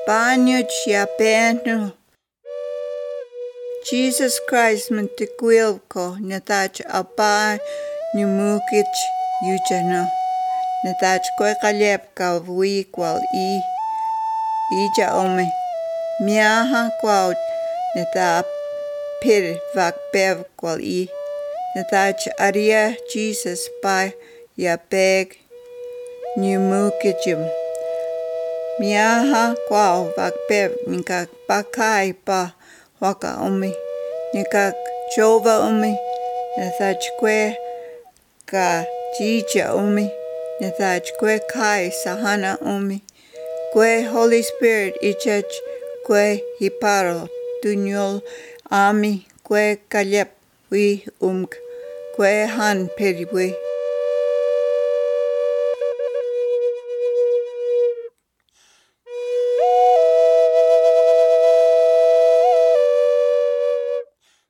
Banyo chia benu. Jesus Christ te kuilko netach apa numukich yujano. Netach kwe kalep ka vui kwal ija ome. Miaha kwal netap pir vak bev kwal Netach aria Jesus pa ya beg numukichum. Miaha kwal vak bev nikak pakai pa waka ome. Nikak chova ome. Netach kwe ka jija ome. Netach kwe kai sahana ome. Kwe Holy Spirit ichach kwe hiparo tunyol ami kwe kalep wi kwe han peri we